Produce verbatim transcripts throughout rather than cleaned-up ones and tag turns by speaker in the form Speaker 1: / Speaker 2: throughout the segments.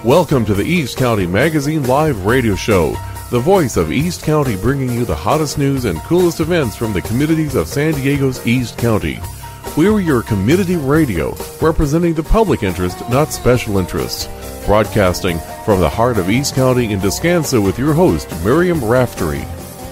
Speaker 1: Welcome to the East County Magazine Live Radio Show, the voice of East County, bringing you the hottest news and coolest events from the communities of San Diego's East County. We're your community radio, representing the public interest, not special interests. Broadcasting from the heart of East County in Descanso with your host, Miriam Raftery.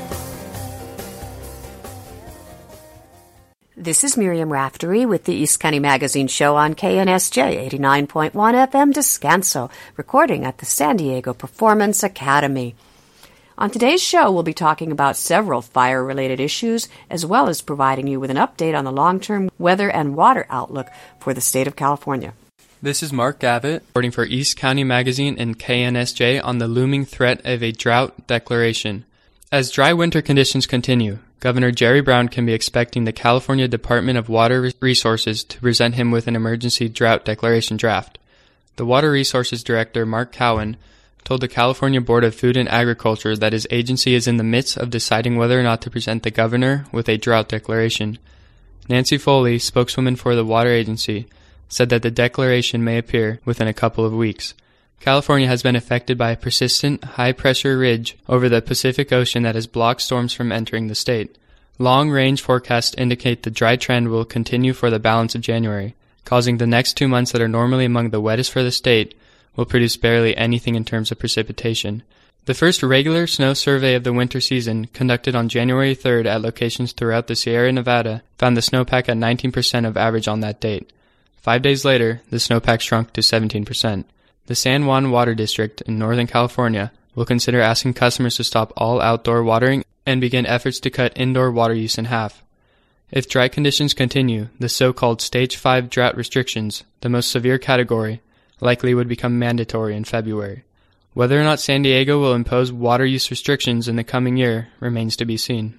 Speaker 2: This is Miriam Raftery with the East County Magazine Show on K N S J eighty-nine point one F M Descanso, recording at the San Diego Performance Academy. On today's show, we'll be talking about several fire-related issues, as well as providing you with an update on the long-term weather and water outlook for the state of California.
Speaker 3: This is Mark Gavitt, reporting for East County Magazine and K N S J on the looming threat of a drought declaration. As dry winter conditions continue, Governor Jerry Brown can be expecting the California Department of Water Resources to present him with an emergency drought declaration draft. The Water Resources Director, Mark Cowan, told the California Board of Food and Agriculture that his agency is in the midst of deciding whether or not to present the governor with a drought declaration. Nancy Foley, spokeswoman for the Water Agency, said that the declaration may appear within a couple of weeks. California has been affected by a persistent high-pressure ridge over the Pacific Ocean that has blocked storms from entering the state. Long-range forecasts indicate the dry trend will continue for the balance of January, causing the next two months that are normally among the wettest for the state will produce barely anything in terms of precipitation. The first regular snow survey of the winter season, conducted on January third at locations throughout the Sierra Nevada, found the snowpack at nineteen percent of average on that date. Five days later, the snowpack shrunk to seventeen percent. The San Juan Water District in Northern California will consider asking customers to stop all outdoor watering and begin efforts to cut indoor water use in half. If dry conditions continue, the so-called Stage five drought restrictions, the most severe category, likely would become mandatory in February. Whether or not San Diego will impose water use restrictions in the coming year remains to be seen.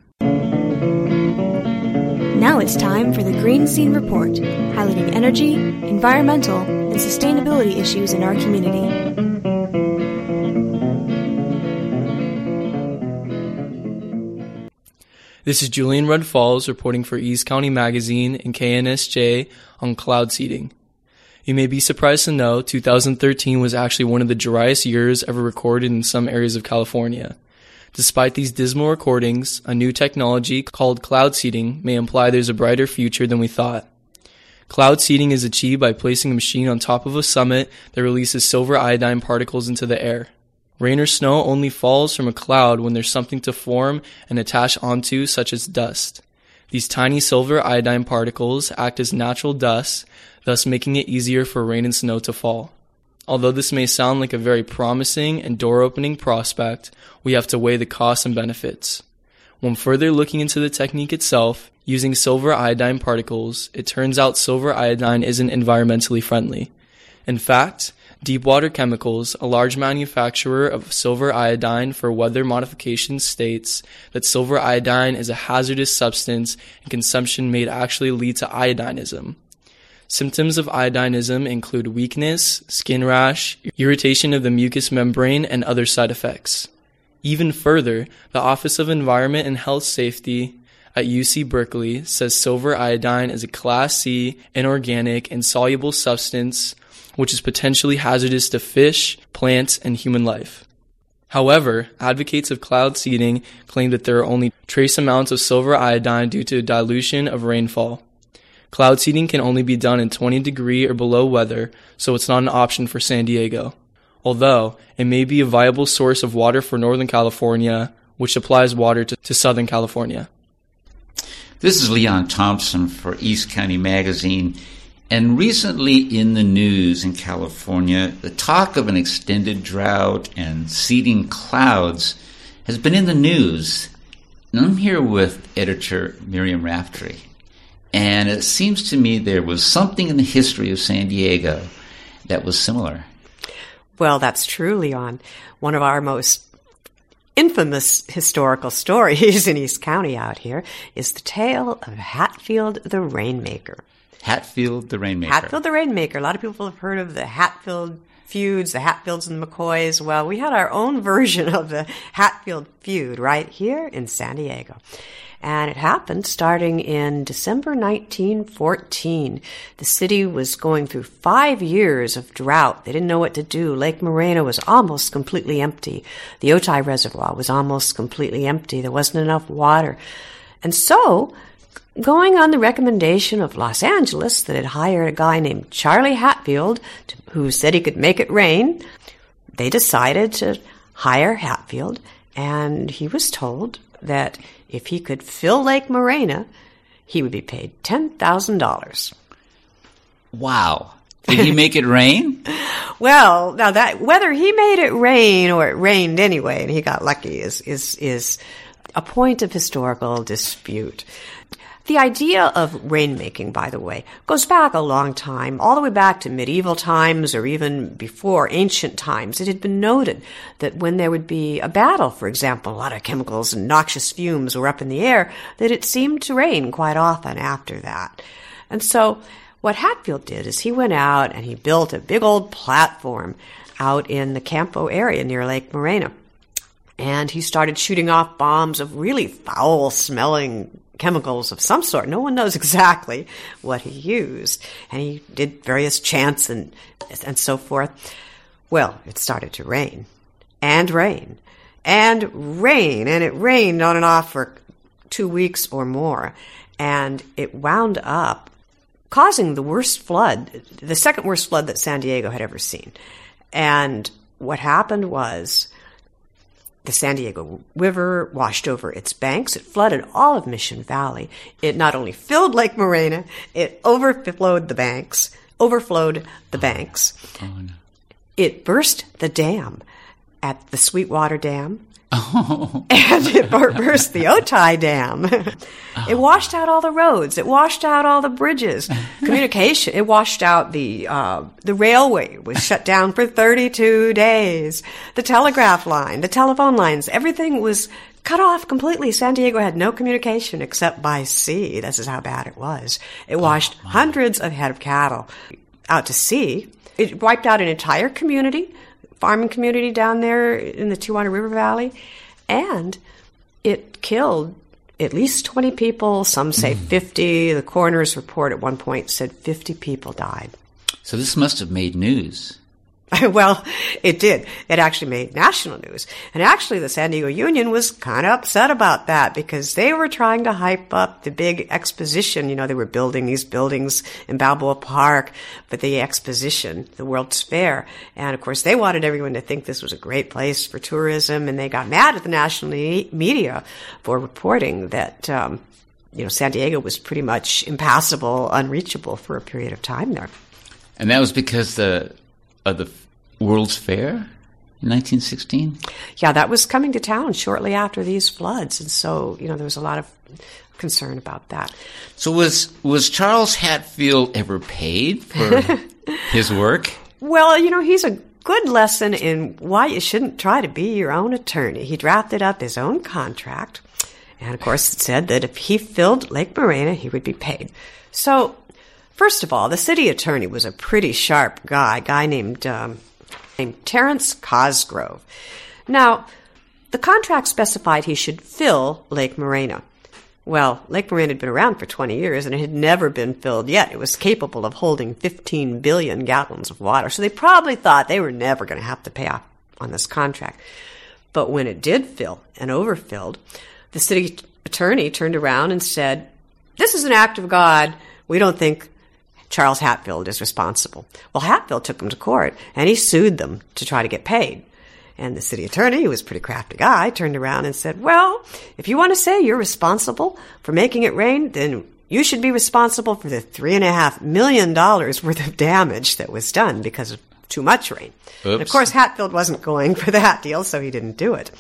Speaker 4: Now it's time for the Green Scene Report, highlighting energy, environmental, and sustainability issues in our community.
Speaker 5: This is Julian Red Falls reporting for East County Magazine and K N S J on cloud seeding. You may be surprised to know two thousand thirteen was actually one of the driest years ever recorded in some areas of California. Despite these dismal recordings, a new technology called cloud seeding may imply there's a brighter future than we thought. Cloud seeding is achieved by placing a machine on top of a summit that releases silver iodine particles into the air. Rain or snow only falls from a cloud when there's something to form and attach onto, such as dust. These tiny silver iodine particles act as natural dust, thus making it easier for rain and snow to fall. Although this may sound like a very promising and door-opening prospect, we have to weigh the costs and benefits. When further looking into the technique itself, using silver iodine particles, it turns out silver iodine isn't environmentally friendly. In fact, Deepwater Chemicals, a large manufacturer of silver iodine for weather modifications, states that silver iodine is a hazardous substance and consumption may actually lead to iodinism. Symptoms of iodinism include weakness, skin rash, irritation of the mucous membrane, and other side effects. Even further, the Office of Environment and Health Safety at U C Berkeley says silver iodine is a Class C inorganic and soluble substance which is potentially hazardous to fish, plants, and human life. However, advocates of cloud seeding claim that there are only trace amounts of silver iodine due to dilution of rainfall. Cloud seeding can only be done in twenty degree or below weather, so it's not an option for San Diego. Although, it may be a viable source of water for Northern California, which supplies water to, to Southern California.
Speaker 6: This is Leon Thompson for East County Magazine. And recently in the news in California, the talk of an extended drought and seeding clouds has been in the news. And I'm here with editor Miriam Raftery. And it seems to me there was something in the history of San Diego that was similar.
Speaker 2: Well, that's true, Leon. One of our most infamous historical stories in East County out here is the tale of Hatfield the Rainmaker.
Speaker 6: Hatfield the Rainmaker.
Speaker 2: Hatfield the Rainmaker. A lot of people have heard of the Hatfield feuds, the Hatfields and the McCoys. Well, we had our own version of the Hatfield feud right here in San Diego. And it happened starting in December nineteen fourteen. The city was going through five years of drought. They didn't know what to do. Lake Morena was almost completely empty. The Otay Reservoir was almost completely empty. There wasn't enough water. And so, going on the recommendation of Los Angeles that had hired a guy named Charlie Hatfield, to, who said he could make it rain, they decided to hire Hatfield, and he was told that if he could fill Lake Morena, he would be paid ten thousand dollars.
Speaker 6: Wow. Did he make it rain?
Speaker 2: Well, now that whether he made it rain or it rained anyway and he got lucky is is is a point of historical dispute. The idea of rainmaking, by the way, goes back a long time, all the way back to medieval times or even before ancient times. It had been noted that when there would be a battle, for example, a lot of chemicals and noxious fumes were up in the air, that it seemed to rain quite often after that. And so what Hatfield did is he went out and he built a big old platform out in the Campo area near Lake Morena. And he started shooting off bombs of really foul-smelling chemicals of some sort. No one knows exactly what he used. And he did various chants and and so forth. Well, it started to rain. And rain. And rain. And it rained on and off for two weeks or more. And it wound up causing the worst flood, the second worst flood that San Diego had ever seen. And what happened was the San Diego River washed over its banks. It flooded all of Mission Valley. It not only filled Lake Morena, it overflowed the banks, overflowed the banks.
Speaker 6: Oh, no.
Speaker 2: It burst the dam at the Sweetwater Dam.
Speaker 6: Oh.
Speaker 2: And it burst the Otay Dam. It washed out all the roads. It washed out all the bridges. Communication. It washed out the uh, the railway was shut down for thirty-two days. The telegraph line, the telephone lines, everything was cut off completely. San Diego had no communication except by sea. This is how bad it was. It washed oh, hundreds of head of cattle out to sea. It wiped out an entire community. Farming community down there in the Tijuana River Valley, and it killed at least twenty people. Some say mm. fifty. The coroner's report at one point said fifty people died.
Speaker 6: So this must have made news.
Speaker 2: Well, it did. It actually made national news. And actually, the San Diego Union was kind of upset about that because they were trying to hype up the big exposition. You know, they were building these buildings in Balboa Park, but the exposition, the World's Fair. And, of course, they wanted everyone to think this was a great place for tourism, and they got mad at the national media for reporting that, um, you know, San Diego was pretty much impassable, unreachable for a period of time there.
Speaker 6: And that was because the of the World's Fair in nineteen sixteen?
Speaker 2: Yeah, that was coming to town shortly after these floods. And so, you know, there was a lot of concern about that.
Speaker 6: So was was Charles Hatfield ever paid for his work?
Speaker 2: Well, you know, he's a good lesson in why you shouldn't try to be your own attorney. He drafted up his own contract. And, of course, it said that if he filled Lake Morena, he would be paid. So, first of all, the city attorney was a pretty sharp guy, a guy named... Um, named Terrence Cosgrove. Now, the contract specified he should fill Lake Morena. Well, Lake Morena had been around for twenty years, and it had never been filled yet. It was capable of holding fifteen billion gallons of water, so they probably thought they were never going to have to pay off on this contract. But when it did fill and overfilled, the city attorney turned around and said, "This is an act of God. We don't think Charles Hatfield is responsible." Well, Hatfield took them to court, and he sued them to try to get paid. And the city attorney, who was a pretty crafty guy, turned around and said, "Well, if you want to say you're responsible for making it rain, then you should be responsible for the three and a half million dollars worth of damage that was done because of too much rain." And of course, Hatfield wasn't going for that deal, so he didn't do it.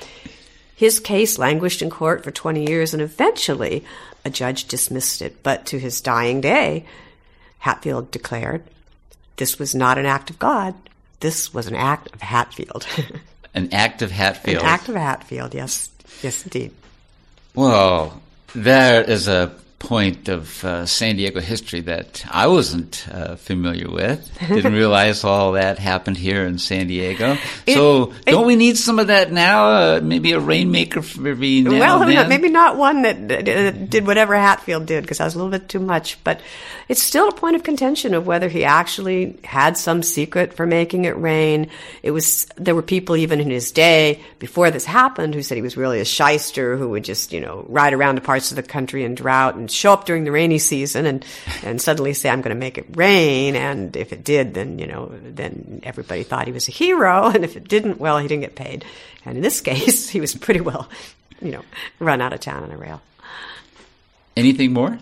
Speaker 2: His case languished in court for twenty years, and eventually a judge dismissed it. But to his dying day, Hatfield declared, this was not an act of God. This was an act of Hatfield.
Speaker 6: An act of Hatfield.
Speaker 2: An act of Hatfield, yes. Yes, indeed.
Speaker 6: Well, that is a point of uh, San Diego history that I wasn't uh, familiar with. Didn't realize all that happened here in San Diego. It, so don't it, we need some of that now? Uh, maybe a rainmaker for every now
Speaker 2: well,
Speaker 6: and then?
Speaker 2: maybe not one that uh, did whatever Hatfield did, because that was a little bit too much. But it's still a point of contention of whether he actually had some secret for making it rain. It was there were people even in his day before this happened who said he was really a shyster who would just, you know, ride around to parts of the country in drought and show up during the rainy season and, and suddenly say, I'm going to make it rain. And if it did, then, you know, then everybody thought he was a hero. And if it didn't, well, he didn't get paid. And in this case, he was pretty well, you know, run out of town on a rail.
Speaker 6: Anything more?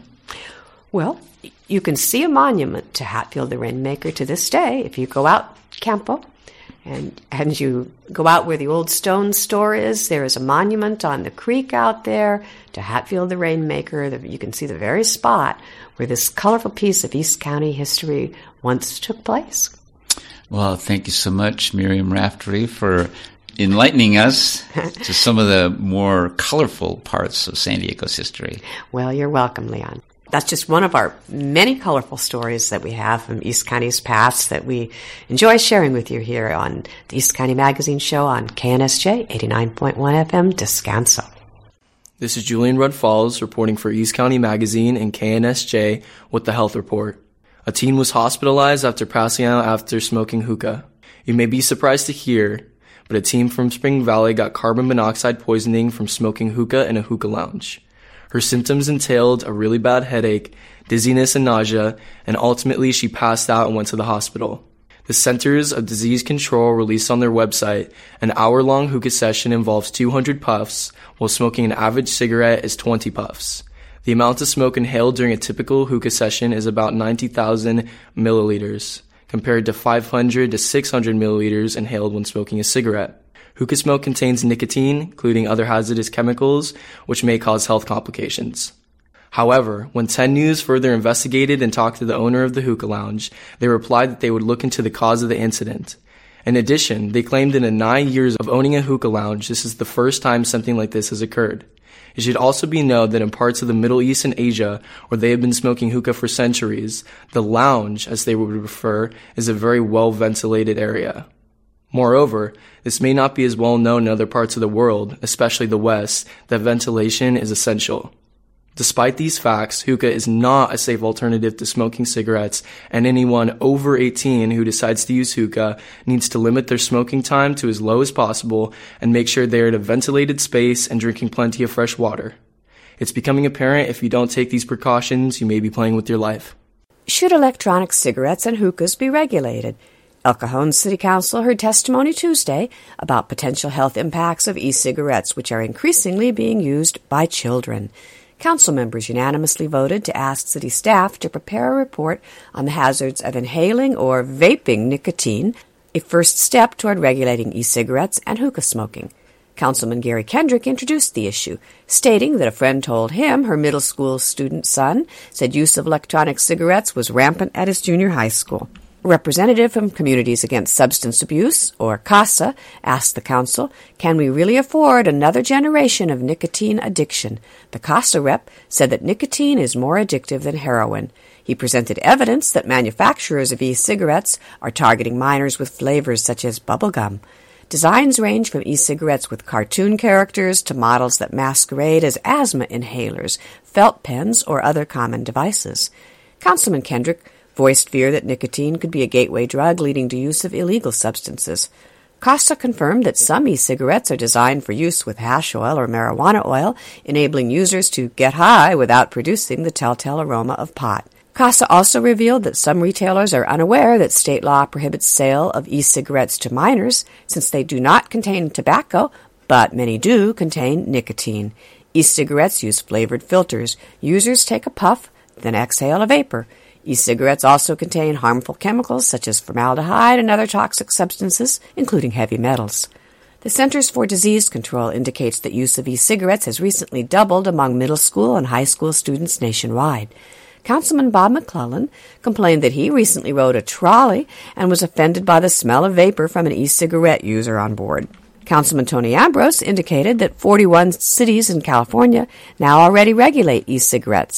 Speaker 2: Well, you can see a monument to Hatfield the Rainmaker to this day if you go out Campo. And and you go out where the old stone store is, there is a monument on the creek out there to Hatfield the Rainmaker. You can see the very spot where this colorful piece of East County history once took place.
Speaker 6: Well, thank you so much, Miriam Raftery, for enlightening us to some of the more colorful parts of San Diego's history.
Speaker 2: Well, you're welcome, Leon. That's just one of our many colorful stories that we have from East County's past that we enjoy sharing with you here on the East County Magazine Show on K N S J eighty-nine point one F M, Descanso.
Speaker 5: This is Julian Rudd Falls reporting for East County Magazine and K N S J with the Health Report. A teen was hospitalized after passing out after smoking hookah. You may be surprised to hear, but a teen from Spring Valley got carbon monoxide poisoning from smoking hookah in a hookah lounge. Her symptoms entailed a really bad headache, dizziness and nausea, and ultimately she passed out and went to the hospital. The Centers of Disease Control released on their website an hour-long hookah session involves two hundred puffs, while smoking an average cigarette is twenty puffs. The amount of smoke inhaled during a typical hookah session is about ninety thousand milliliters, compared to five hundred to six hundred milliliters inhaled when smoking a cigarette. Hookah smoke contains nicotine, including other hazardous chemicals, which may cause health complications. However, when ten News further investigated and talked to the owner of the hookah lounge, they replied that they would look into the cause of the incident. In addition, they claimed in the nine years of owning a hookah lounge, this is the first time something like this has occurred. It should also be known that in parts of the Middle East and Asia, where they have been smoking hookah for centuries, the lounge, as they would refer, is a very well-ventilated area. Moreover, this may not be as well known in other parts of the world, especially the West, that ventilation is essential. Despite these facts, hookah is not a safe alternative to smoking cigarettes, and anyone over eighteen who decides to use hookah needs to limit their smoking time to as low as possible and make sure they're in a ventilated space and drinking plenty of fresh water. It's becoming apparent if you don't take these precautions, you may be playing with your life.
Speaker 2: Should electronic cigarettes and hookahs be regulated? El Cajon City Council heard testimony Tuesday about potential health impacts of e-cigarettes, which are increasingly being used by children. Council members unanimously voted to ask city staff to prepare a report on the hazards of inhaling or vaping nicotine, a first step toward regulating e-cigarettes and hookah smoking. Councilman Gary Kendrick introduced the issue, stating that a friend told him her middle school student son said use of electronic cigarettes was rampant at his junior high school. A representative from Communities Against Substance Abuse, or CASA, asked the council, can we really afford another generation of nicotine addiction? The CASA rep said that nicotine is more addictive than heroin. He presented evidence that manufacturers of e-cigarettes are targeting minors with flavors such as bubblegum. Designs range from e-cigarettes with cartoon characters to models that masquerade as asthma inhalers, felt pens, or other common devices. Councilman Kendrick voiced fear that nicotine could be a gateway drug leading to use of illegal substances. CASA confirmed that some e-cigarettes are designed for use with hash oil or marijuana oil, enabling users to get high without producing the telltale aroma of pot. CASA also revealed that some retailers are unaware that state law prohibits sale of e-cigarettes to minors since they do not contain tobacco, but many do contain nicotine. E-cigarettes use flavored filters. Users take a puff, then exhale a vapor. E-cigarettes also contain harmful chemicals such as formaldehyde and other toxic substances, including heavy metals. The Centers for Disease Control indicates that use of e-cigarettes has recently doubled among middle school and high school students nationwide. Councilman Bob McClellan complained that he recently rode a trolley and was offended by the smell of vapor from an e-cigarette user on board. Councilman Tony Ambrose indicated that forty-one cities in California now already regulate e-cigarettes.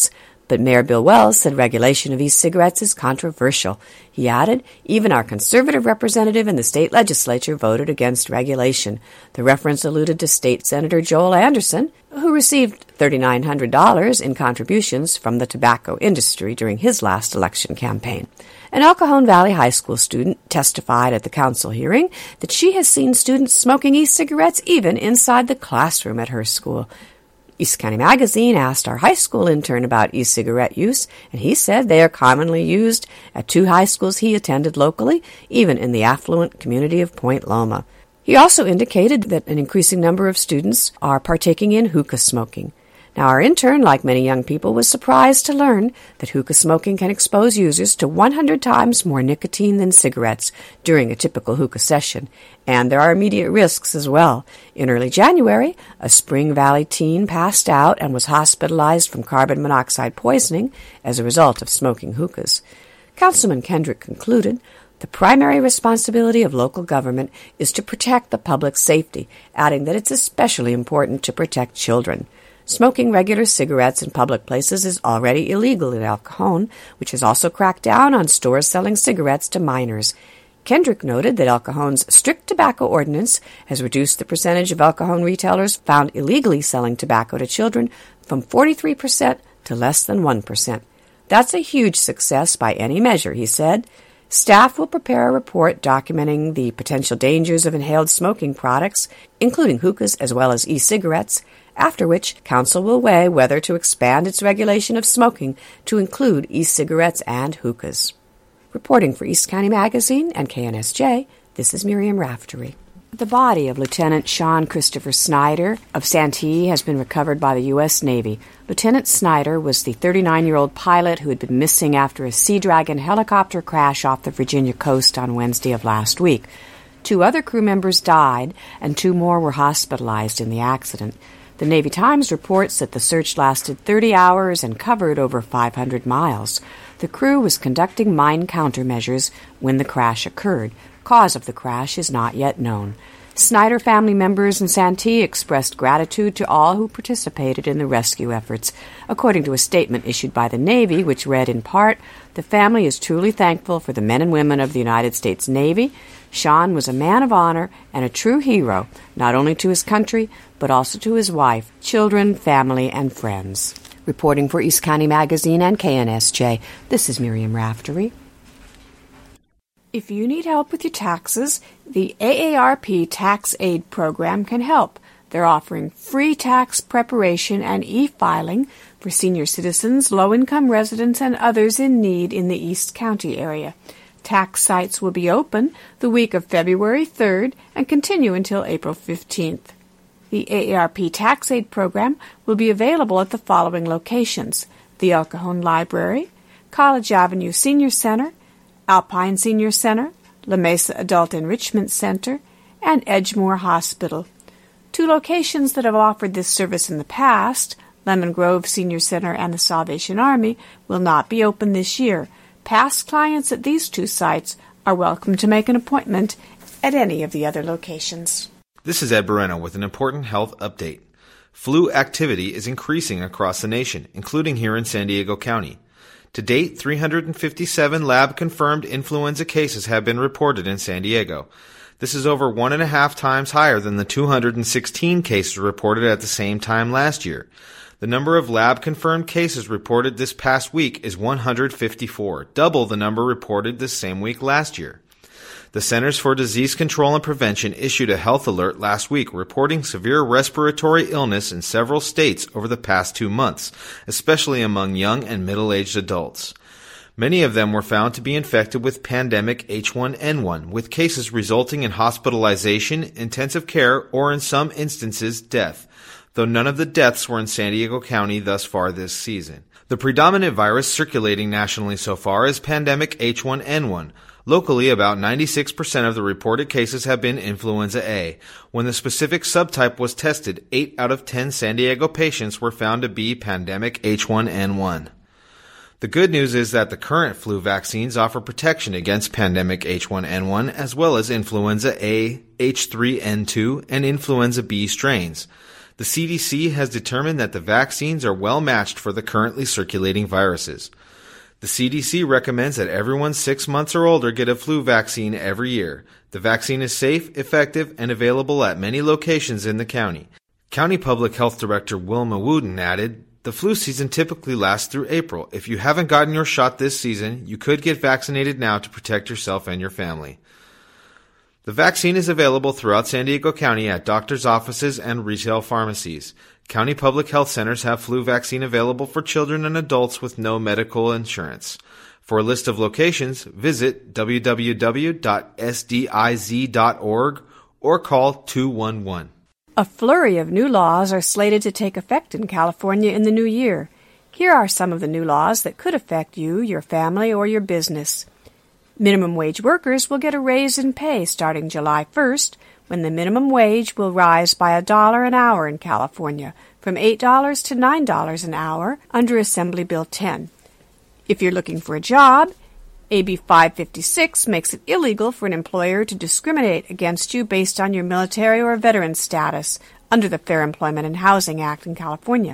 Speaker 2: But Mayor Bill Wells said regulation of e-cigarettes is controversial. He added, even our conservative representative in the state legislature voted against regulation. The reference alluded to State Senator Joel Anderson, who received three thousand nine hundred dollars in contributions from the tobacco industry during his last election campaign. An El Cajon Valley High School student testified at the council hearing that she has seen students smoking e-cigarettes even inside the classroom at her school. East County Magazine asked our high school intern about e-cigarette use, and he said they are commonly used at two high schools he attended locally, even in the affluent community of Point Loma. He also indicated that an increasing number of students are partaking in hookah smoking. Now, our intern, like many young people, was surprised to learn that hookah smoking can expose users to one hundred times more nicotine than cigarettes during a typical hookah session, and there are immediate risks as well. In early January, a Spring Valley teen passed out and was hospitalized from carbon monoxide poisoning as a result of smoking hookahs. Councilman Kendrick concluded, the primary responsibility of local government is to protect the public's safety, adding that it's especially important to protect children. Smoking regular cigarettes in public places is already illegal in El Cajon, which has also cracked down on stores selling cigarettes to minors. Kendrick noted that El Cajon's strict tobacco ordinance has reduced the percentage of El Cajon retailers found illegally selling tobacco to children from forty-three percent to less than one percent. That's a huge success by any measure, he said. Staff will prepare a report documenting the potential dangers of inhaled smoking products, including hookahs as well as e-cigarettes, after which Council will weigh whether to expand its regulation of smoking to include e-cigarettes and hookahs. Reporting for East County Magazine and K N S J, this is Miriam Raftery. The body of Lieutenant Sean Christopher Snyder of Santee has been recovered by the U S Navy. Lieutenant Snyder was the thirty-nine-year-old pilot who had been missing after a Sea Dragon helicopter crash off the Virginia coast on Wednesday of last week. Two other crew members died, and two more were hospitalized in the accident. The Navy Times reports that the search lasted thirty hours and covered over five hundred miles. The crew was conducting mine countermeasures when the crash occurred. Cause of the crash is not yet known. Snyder family members in Santee expressed gratitude to all who participated in the rescue efforts. According to a statement issued by the Navy, which read in part, the family is truly thankful for the men and women of the United States Navy. Sean was a man of honor and a true hero, not only to his country, but also to his wife, children, family, and friends. Reporting for East County Magazine and K N S J, this is Miriam Raftery. If you need help with your taxes, the A A R P Tax Aid Program can help. They're offering free tax preparation and e-filing for senior citizens, low-income residents, and others in need in the East County area. Tax sites will be open the week of February third and continue until April fifteenth. The A A R P Tax Aid Program will be available at the following locations: the El Cajon Library, College Avenue Senior Center, Alpine Senior Center, La Mesa Adult Enrichment Center, and Edgemoor Hospital. Two locations that have offered this service in the past, Lemon Grove Senior Center and the Salvation Army, will not be open this year. Past clients at these two sites are welcome to make an appointment at any of the other locations.
Speaker 7: This is Ed Moreno with an important health update. Flu activity is increasing across the nation, including here in San Diego County. To date, three hundred fifty-seven lab-confirmed influenza cases have been reported in San Diego. This is over one and a half times higher than the two hundred sixteen cases reported at the same time last year. The number of lab-confirmed cases reported this past week is one hundred fifty-four, double the number reported this same week last year. The Centers for Disease Control and Prevention issued a health alert last week reporting severe respiratory illness in several states over the past two months, especially among young and middle-aged adults. Many of them were found to be infected with pandemic H one N one, with cases resulting in hospitalization, intensive care, or in some instances, death, though none of the deaths were in San Diego County thus far this season. The predominant virus circulating nationally so far is pandemic H one N one. Locally, about ninety-six percent of the reported cases have been influenza A. When the specific subtype was tested, eight out of ten San Diego patients were found to be pandemic H one N one. The good news is that the current flu vaccines offer protection against pandemic H one N one as well as influenza A, H three N two, and influenza B strains. The C D C has determined that the vaccines are well matched for the currently circulating viruses. The C D C recommends that everyone six months or older get a flu vaccine every year. The vaccine is safe, effective, and available at many locations in the county. County Public Health Director Wilma Wooden added, "The flu season typically lasts through April. If you haven't gotten your shot this season, you could get vaccinated now to protect yourself and your family." The vaccine is available throughout San Diego County at doctors' offices and retail pharmacies. County public health centers have flu vaccine available for children and adults with no medical insurance. For a list of locations, visit w w w dot s d i z dot org or call two one one.
Speaker 2: A flurry of new laws are slated to take effect in California in the new year. Here are some of the new laws that could affect you, your family, or your business. Minimum wage workers will get a raise in pay starting July first, when the minimum wage will rise by a dollar an hour in California, from eight dollars to nine dollars an hour under Assembly Bill ten. If you're looking for a job, A B five fifty-six makes it illegal for an employer to discriminate against you based on your military or veteran status under the Fair Employment and Housing Act in California.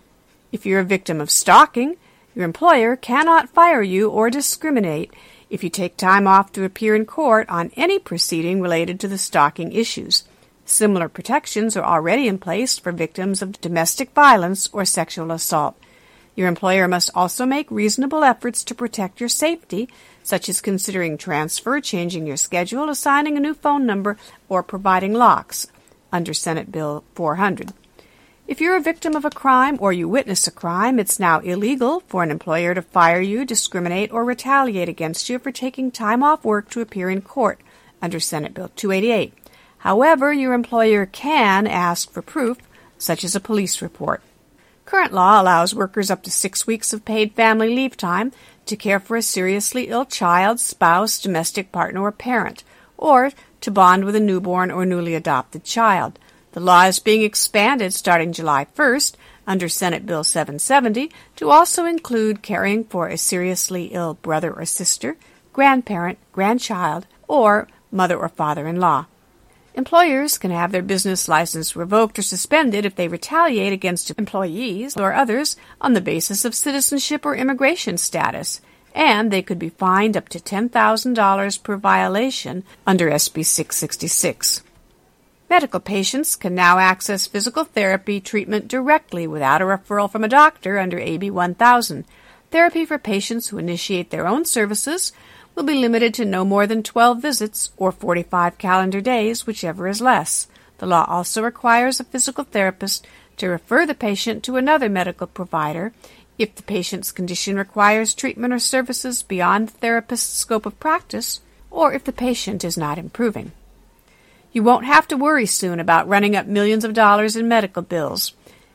Speaker 2: If you're a victim of stalking, your employer cannot fire you or discriminate if you take time off to appear in court on any proceeding related to the stalking issues. Similar protections are already in place for victims of domestic violence or sexual assault. Your employer must also make reasonable efforts to protect your safety, such as considering transfer, changing your schedule, assigning a new phone number, or providing locks, under Senate Bill four hundred. If you're a victim of a crime or you witness a crime, it's now illegal for an employer to fire you, discriminate, or retaliate against you for taking time off work to appear in court, under Senate Bill two eighty-eight. However, your employer can ask for proof, such as a police report. Current law allows workers up to six weeks of paid family leave time to care for a seriously ill child, spouse, domestic partner, or parent, or to bond with a newborn or newly adopted child. The law is being expanded starting July first under Senate Bill seven seventy to also include caring for a seriously ill brother or sister, grandparent, grandchild, or mother or father-in-law. Employers can have their business license revoked or suspended if they retaliate against employees or others on the basis of citizenship or immigration status, and they could be fined up to ten thousand dollars per violation under S B six sixty-six. Medical patients can now access physical therapy treatment directly without a referral from a doctor under A B one thousand. Therapy for patients who initiate their own services will be limited to no more than twelve visits or forty-five calendar days, whichever is less. The law also requires a physical therapist to refer the patient to another medical provider if the patient's condition requires treatment or services beyond the therapist's scope of practice, or if the patient is not improving. You won't have to worry soon about running up millions of dollars in medical bills.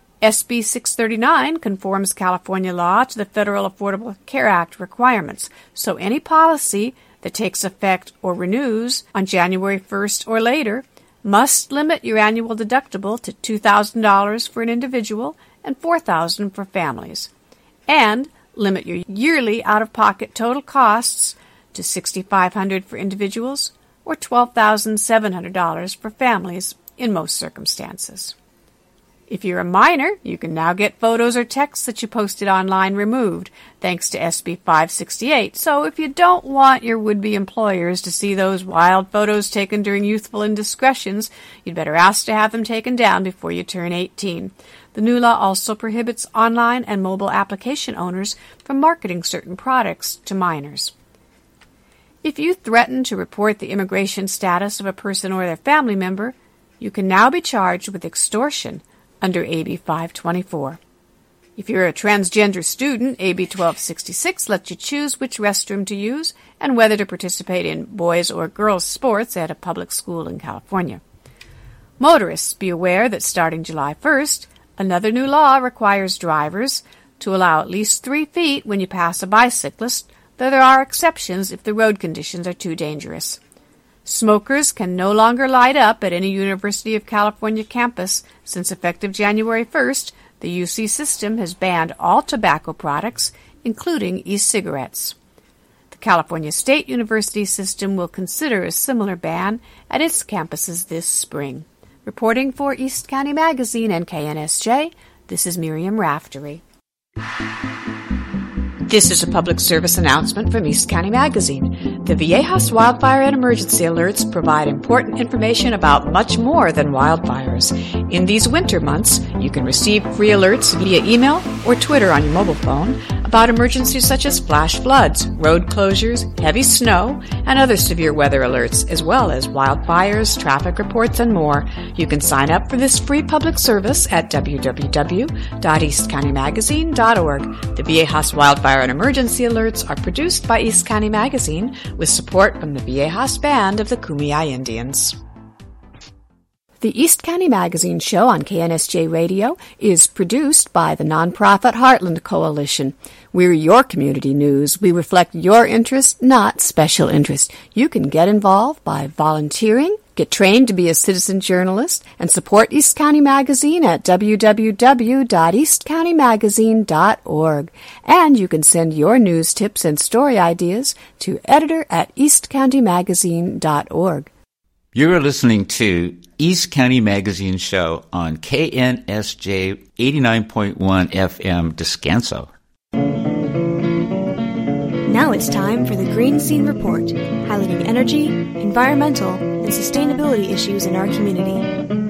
Speaker 2: S B six thirty-nine conforms California law to the Federal Affordable Care Act requirements, so any policy that takes effect or renews on January first or later must limit your annual deductible to two thousand dollars for an individual and four thousand dollars for families, and limit your yearly out-of-pocket total costs to six thousand five hundred dollars for individuals or twelve thousand seven hundred dollars for families in most circumstances. If you're a minor, you can now get photos or texts that you posted online removed, thanks to S B five sixty-eight. So if you don't want your would-be employers to see those wild photos taken during youthful indiscretions, you'd better ask to have them taken down before you turn eighteen. The new law also prohibits online and mobile application owners from marketing certain products to minors. If you threaten to report the immigration status of a person or their family member, you can now be charged with extortion under A B five twenty-four. If you're a transgender student, A B twelve sixty-six lets you choose which restroom to use and whether to participate in boys' or girls' sports at a public school in California. Motorists, be aware that starting July first, another new law requires drivers to allow at least three feet when you pass a bicyclist, though there are exceptions if the road conditions are too dangerous. Smokers can no longer light up at any University of California campus since effective January first, the U C system has banned all tobacco products, including e-cigarettes. The California State University system will consider a similar ban at its campuses this spring. Reporting for East County Magazine and K N S J, this is Miriam Raftery. This is a public service announcement from East County Magazine. The Viejas Wildfire and Emergency Alerts provide important information about much more than wildfires. In these winter months, you can receive free alerts via email or Twitter on your mobile phone about emergencies such as flash floods, road closures, heavy snow, and other severe weather alerts, as well as wildfires, traffic reports, and more. You can sign up for this free public service at w w w dot east county magazine dot org. The Viejas Wildfire and Emergency Alerts are produced by East County Magazine with support from the Viejas Band of the Kumeyaay Indians. The East County Magazine show on K N S J Radio is produced by the nonprofit Heartland Coalition. We're your community news. We reflect your interest, not special interest. You can get involved by volunteering, get trained to be a citizen journalist, and support East County Magazine at w w w dot east county magazine dot org. And you can send your news tips and story ideas to editor at east county magazine dot org.
Speaker 6: You're listening to East County Magazine Show on K N S J eighty-nine point one F M Descanso.
Speaker 4: Now it's time for the Green Scene Report, highlighting energy, environmental, and sustainability issues in our community.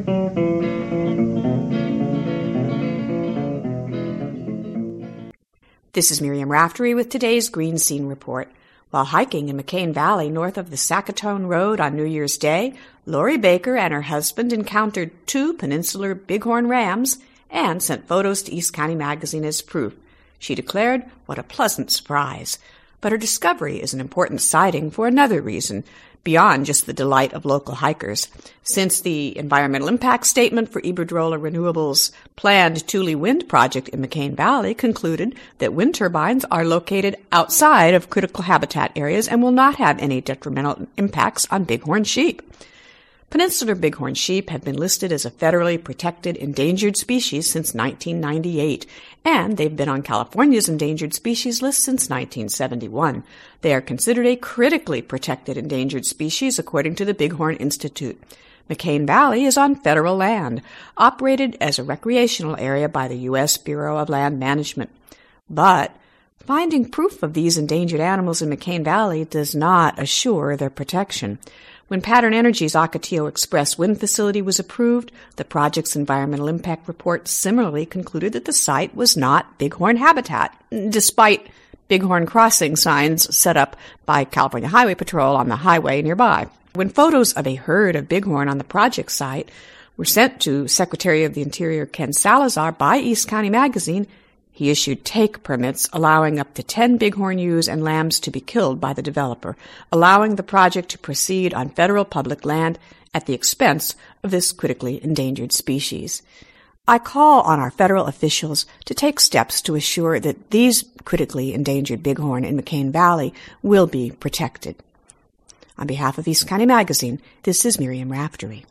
Speaker 2: This is Miriam Raftery with today's Green Scene Report. While hiking in McCain Valley north of the Sackatone Road on New Year's Day, Lori Baker and her husband encountered two peninsular bighorn rams and sent photos to East County Magazine as proof. She declared, "What a pleasant surprise." But her discovery is an important sighting for another reason, beyond just the delight of local hikers. Since the environmental impact statement for Iberdrola Renewables' planned Tule Wind project in McCain Valley concluded that wind turbines are located outside of critical habitat areas and will not have any detrimental impacts on bighorn sheep. Peninsular bighorn sheep have been listed as a federally protected endangered species since nineteen ninety-eight, and they've been on California's endangered species list since nineteen seventy-one. They are considered a critically protected endangered species according to the Bighorn Institute. McCain Valley is on federal land, operated as a recreational area by the U S Bureau of Land Management. But finding proof of these endangered animals in McCain Valley does not assure their protection. When Pattern Energy's Ocotillo Express wind facility was approved, the project's environmental impact report similarly concluded that the site was not bighorn habitat, despite bighorn crossing signs set up by California Highway Patrol on the highway nearby. When photos of a herd of bighorn on the project site were sent to Secretary of the Interior Ken Salazar by East County Magazine, he issued take permits allowing up to ten bighorn ewes and lambs to be killed by the developer, allowing the project to proceed on federal public land at the expense of this critically endangered species. I call on our federal officials to take steps to assure that these critically endangered bighorn in McCain Valley will be protected. On behalf of East County Magazine, this is Miriam Raftery.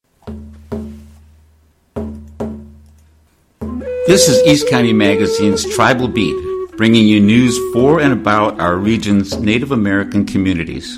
Speaker 6: This is East County Magazine's Tribal Beat, bringing you news for and about our region's Native American communities.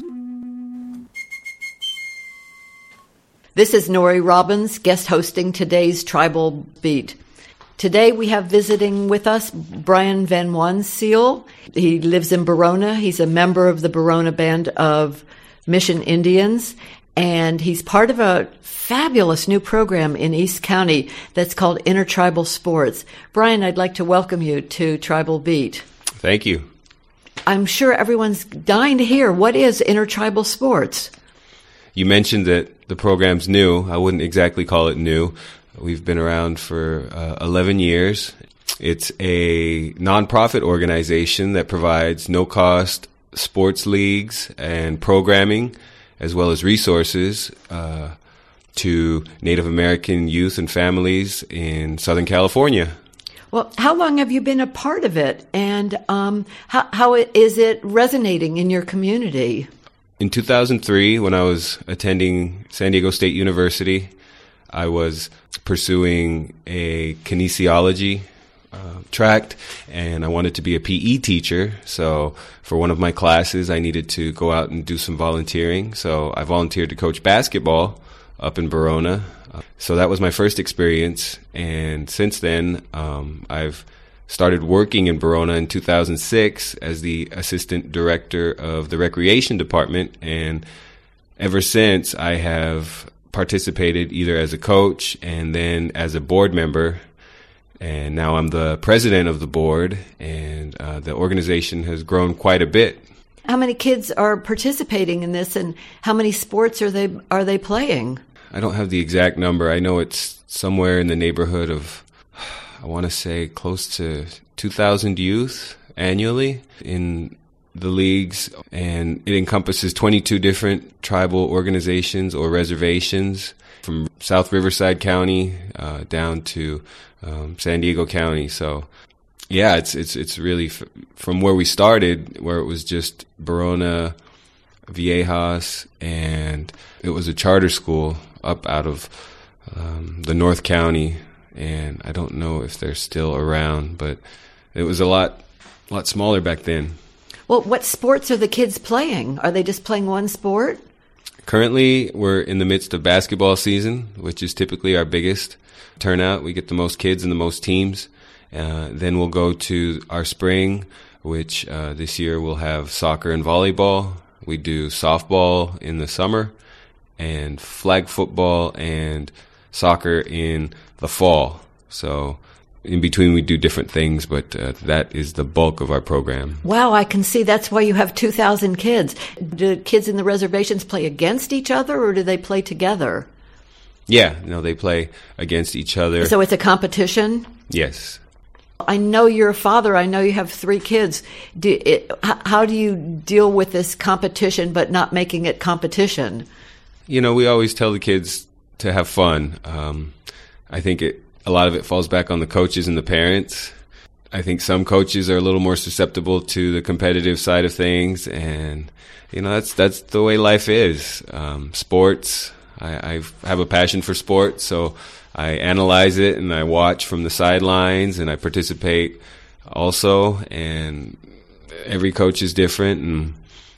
Speaker 8: This is Nori Robbins, guest hosting today's Tribal Beat. Today we have visiting with us Brian Van Wanseel. He lives in Barona. He's a member of the Barona Band of Mission Indians, and he's part of a fabulous new program in East County that's called Intertribal Sports. Brian, I'd like to welcome you to Tribal Beat.
Speaker 9: Thank you.
Speaker 8: I'm sure everyone's dying to hear, what is Intertribal Sports?
Speaker 9: You mentioned that the program's new. I wouldn't exactly call it new. We've been around for uh, eleven years. It's a nonprofit organization that provides no-cost sports leagues and programming, as well as resources uh, to Native American youth and families in Southern California.
Speaker 8: Well, how long have you been a part of it, and um, how, how is it resonating in your community?
Speaker 9: In two thousand three, when I was attending San Diego State University, I was pursuing a kinesiology uh, tract, and I wanted to be a P E teacher. So for one of my classes, I needed to go out and do some volunteering. So I volunteered to coach basketball up in Barona Uh, so that was my first experience. And since then, um, I've started working in Verona in two thousand six as the assistant director of the recreation department. And ever since, I have participated either as a coach and then as a board member. And now I'm the president of the board, and uh, the organization has grown quite a bit.
Speaker 8: How many kids are participating in this, and how many sports are they are they playing?
Speaker 9: I don't have the exact number. I know it's somewhere in the neighborhood of, I want to say, close to two thousand youth annually in the leagues, and it encompasses twenty-two different tribal organizations or reservations from South Riverside County uh, down to um, San Diego County. So, yeah, it's it's it's really f- from where we started, where it was just Verona, Viejas, and it was a charter school up out of um, the North County, and I don't know if they're still around, but it was a lot, lot smaller back then.
Speaker 8: Well, what sports are the kids playing? Are they just playing one sport?
Speaker 9: Currently, we're in the midst of basketball season, which is typically our biggest turnout. We get the most kids and the most teams. Uh, then we'll go to our spring, which uh, this year we'll have soccer and volleyball. We do softball in the summer and flag football and soccer in the fall. So in between we do different things, but uh, that is the bulk of our program.
Speaker 8: Wow, I can see that's why you have two thousand kids. Do kids in the reservations play against each other, or do they play together?
Speaker 9: Yeah, no, they play against each other.
Speaker 8: So it's a competition?
Speaker 9: Yes.
Speaker 8: I know you're a father. I know you have three kids. Do it, how do you deal with this competition but not making it competition?
Speaker 9: You know, we always tell the kids to have fun. Um, I think it a lot of it falls back on the coaches and the parents. I think some coaches are a little more susceptible to the competitive side of things, and you know that's that's the way life is. Um, sports. I, I have a passion for sports, so I analyze it and I watch from the sidelines and I participate also. And every coach is different, and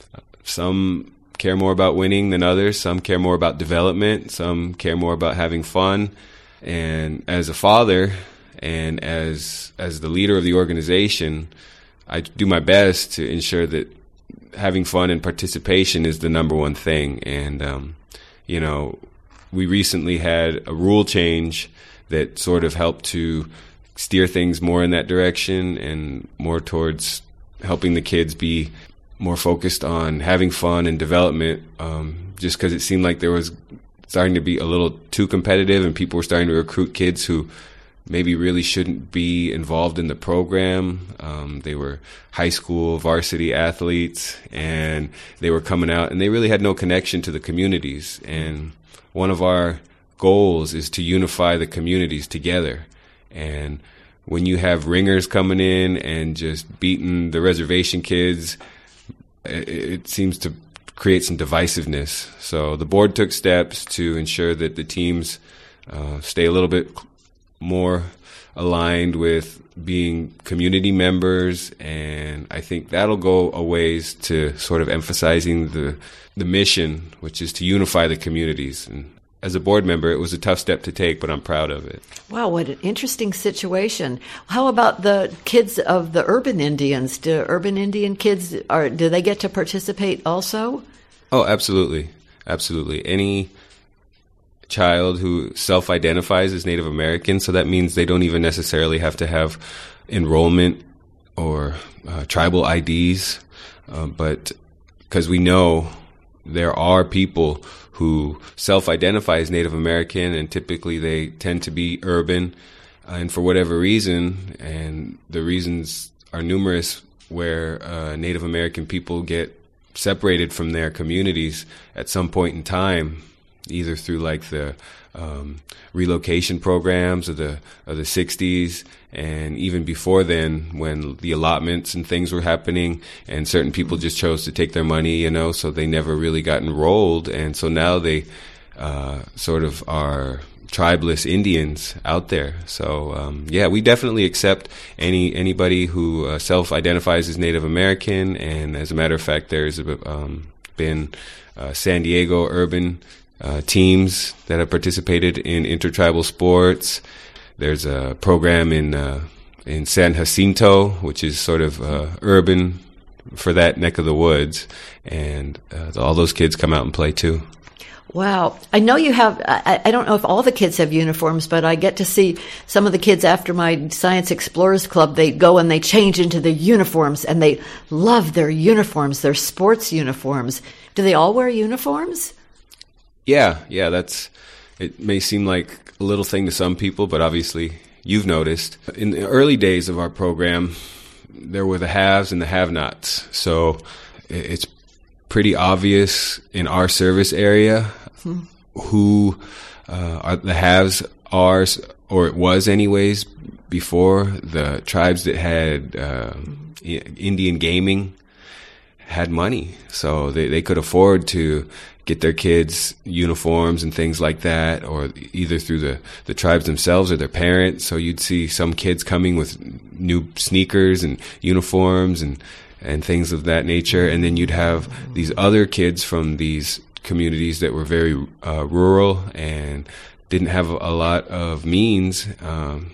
Speaker 9: some care more about winning than others. Some care more about development. Some care more about having fun. And as a father and as as the leader of the organization, I do my best to ensure that having fun and participation is the number one thing. And, um, you know, we recently had a rule change that sort of helped to steer things more in that direction and more towards helping the kids be more focused on having fun and development, um, just because it seemed like there was starting to be a little too competitive and people were starting to recruit kids who maybe really shouldn't be involved in the program. Um, they were high school varsity athletes, and they were coming out and they really had no connection to the communities. And one of our goals is to unify the communities together. And when you have ringers coming in and just beating the reservation kids, it, it seems to create some divisiveness. So the board took steps to ensure that the teams uh, stay a little bit more aligned with being community members, and I think that'll go a ways to sort of emphasizing the the mission, which is to unify the communities. And as a board member, it was a tough step to take, but I'm proud of it.
Speaker 8: Wow, what an interesting situation. How about the kids of the urban Indians? Do urban Indian kids, are, do they get to participate also?
Speaker 9: Oh, absolutely. Absolutely. Any child who self-identifies as Native American, so that means they don't even necessarily have to have enrollment or uh, tribal I Ds, uh, but because we know there are people who self-identify as Native American, and typically they tend to be urban, and for whatever reason, and the reasons are numerous, where uh, Native American people get separated from their communities at some point in time, either through like the um, relocation programs of the of the sixties, and even before then, when the allotments and things were happening, and certain people just chose to take their money, you know, so they never really got enrolled, and so now they uh, sort of are tribeless Indians out there. So um, yeah, we definitely accept any anybody who uh, self-identifies as Native American, and as a matter of fact, there's um, been uh, San Diego urban uh, teams that have participated in intertribal sports. There's a program in uh, in San Jacinto, which is sort of uh, urban for that neck of the woods, and uh, all those kids come out and play too.
Speaker 8: Wow. I know you have, I, I don't know if all the kids have uniforms, but I get to see some of the kids after my Science Explorers Club. They go and they change into their uniforms, and they love their uniforms, their sports uniforms. Do they all wear uniforms?
Speaker 9: Yeah, yeah, that's, it may seem like a little thing to some people, but obviously you've noticed. In the early days of our program, there were the haves and the have-nots. So it's pretty obvious in our service area hmm. who uh, are the haves are, or it was anyways, before. The tribes that had uh, Indian gaming had money, so they, they could afford to get their kids uniforms and things like that, or either through the, the tribes themselves or their parents. So you'd see some kids coming with new sneakers and uniforms and and things of that nature. And then you'd have these other kids from these communities that were very uh, rural and didn't have a lot of means, um,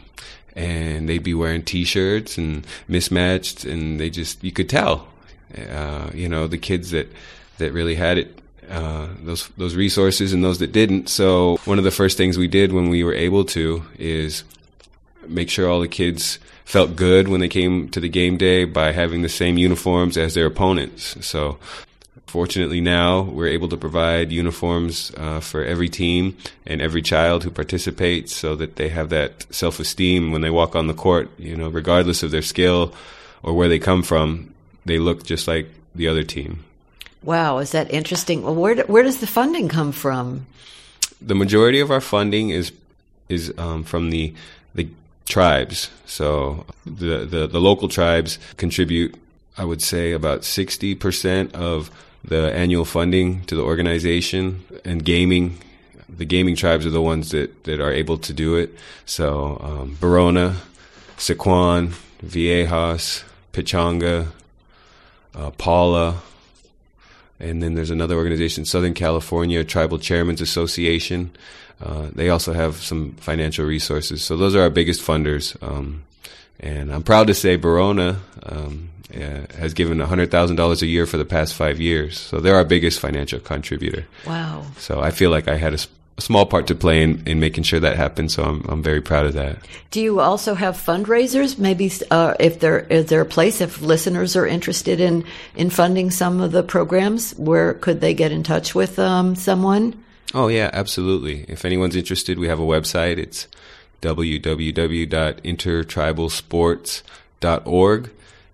Speaker 9: and they'd be wearing T-shirts and mismatched, and they just, you could tell, uh, you know, the kids that, that really had it, uh, those those resources and those that didn't. So one of the first things we did when we were able to is make sure all the kids felt good when they came to the game day by having the same uniforms as their opponents. So fortunately now we're able to provide uniforms uh, for every team and every child who participates, so that they have that self-esteem when they walk on the court, you know, regardless of their skill or where they come from, they look just like the other team.
Speaker 8: Wow, is that interesting? Well, where do, where does the funding come from?
Speaker 9: The majority of our funding is is um, from the the tribes. So the, the, the local tribes contribute, I would say, about sixty percent of the annual funding to the organization. And gaming, the gaming tribes are the ones that, that are able to do it. So um, Barona, Sequan, Viejas, Pechanga, uh, Paula, and then there's another organization, Southern California Tribal Chairmen's Association. Uh, they also have some financial resources. So those are our biggest funders. Um, and I'm proud to say Barona um, uh, has given one hundred thousand dollars a year for the past five years. So they're our biggest financial contributor.
Speaker 8: Wow. So
Speaker 9: I feel like I had a, a small part to play in, in making sure that happened. So I'm I'm very proud of that.
Speaker 8: Do you also have fundraisers? Maybe uh, if there is there a place, if listeners are interested in, in funding some of the programs, where could they get in touch with um, someone?
Speaker 9: Oh, yeah, absolutely. If anyone's interested, we have a website. It's w w w dot intertribal sports dot org,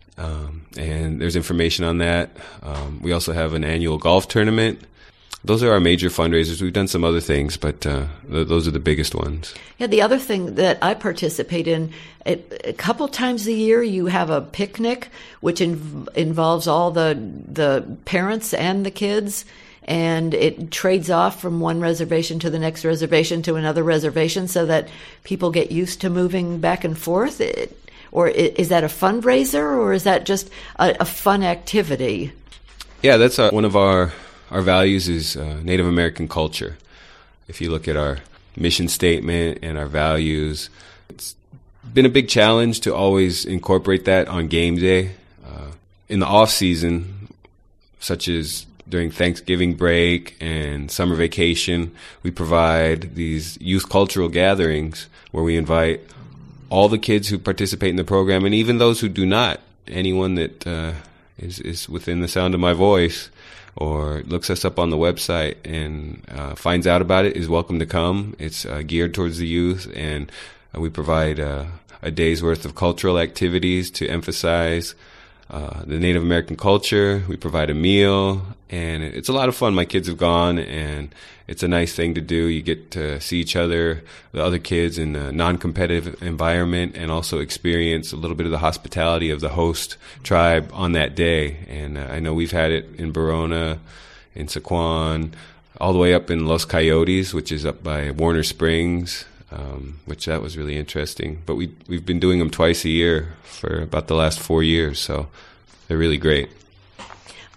Speaker 9: um, and there's information on that. Um, we also have an annual golf tournament. Those are our major fundraisers. We've done some other things, but uh, th- those are the biggest ones.
Speaker 8: Yeah, the other thing that I participate in, it, a couple times a year you have a picnic, which in, involves all the the parents and the kids. And it trades off from one reservation to the next reservation to another reservation, so that people get used to moving back and forth. It, or is that a fundraiser, or is that just a, a fun activity?
Speaker 9: Yeah, that's our, one of our, our values is uh, Native American culture. If you look at our mission statement and our values, it's been a big challenge to always incorporate that on game day. Uh, in the off season, such as during Thanksgiving break and summer vacation, we provide these youth cultural gatherings where we invite all the kids who participate in the program, and even those who do not. Anyone that uh, is, is within the sound of my voice or looks us up on the website and uh, finds out about it is welcome to come. It's uh, geared towards the youth, and uh, we provide uh, a day's worth of cultural activities to emphasize Uh, the Native American culture. We provide a meal, and it's a lot of fun. My kids have gone, and it's a nice thing to do. You get to see each other, the other kids, in a non-competitive environment, and also experience a little bit of the hospitality of the host tribe on that day. And uh, I know we've had it in Barona, in Sequan, all the way up in Los Coyotes, which is up by Warner Springs, um, which that was really interesting. But we, we've been doing them twice a year for about the last four years, so they're really great.